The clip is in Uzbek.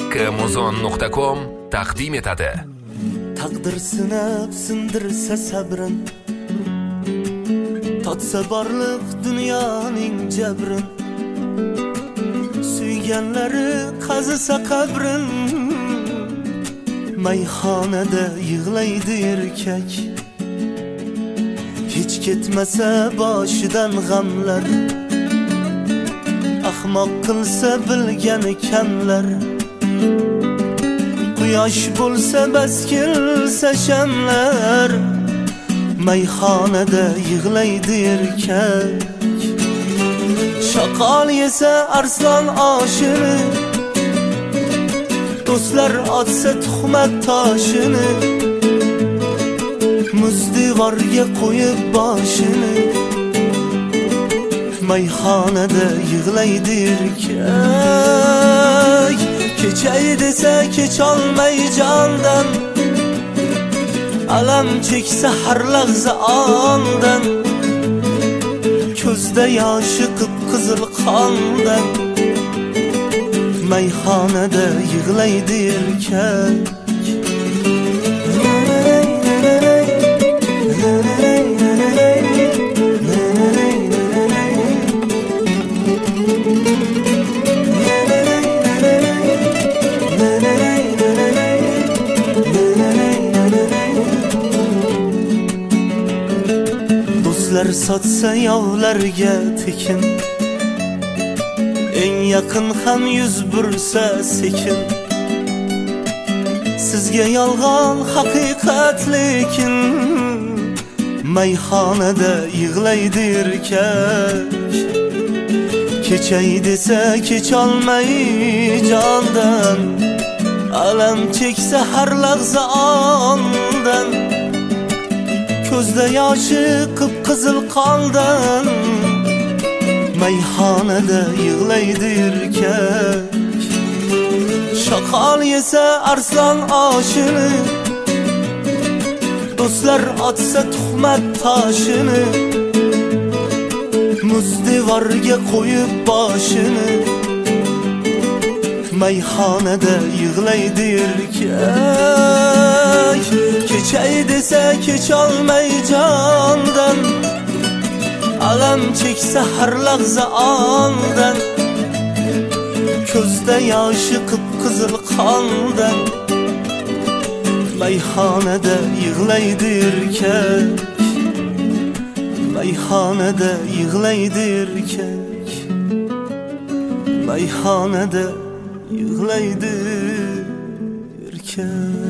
kmuzon.com taqdim etadi. Taqdir sinab sindirsa sabrin, tatsa barliq dunyoning jabrin, suyganlari qazisa qabrin, mayxonada yig'laydi erkak. Hech ketmasa boshidan g'amlar, ahmoq qilsa bilgani kamlar. Quyosh bo'lsa bas kelsa shamlar, mayxonada yig'laydi erkak. Shoqol yesa arslon oshini, do'stlar otsa tuhmat toshini, muzdivorga qo'yib boshini, mayxonada yig'laydi erkak. Kechay desa kecholmay jondan, alam cheksa har lahza ondan, ko'zda yoshi qip-qizil qondan, mayxonada yig'laydi erkak. Do'stlar sotsa yovlarga tekin, eng yaqin ham yuz bursa sekin. Sizga yolg'on haqiqat lekin, mayxonada yig'laydi erkak. Kechay desa kecholmay jondan, alam cheksa har lahza ondan, ko'zda yoshi qip-qizil qondan, mayxonada yig'laydi erkak. Shoqol yesa arslon oshini, do'stlar otsa tuhmat toshini, muzdivorga qo'yib boshini, mayxonada yig'laydi erkak. Kechay desa kecholmay jondan, alam cheksa har lahza ondan, ko'zda yoshi qip-qizil qondan, mayxonada yig'laydi erkak. Mayxonada yig'laydi erkak. Mayxonada yig'laydi erkak.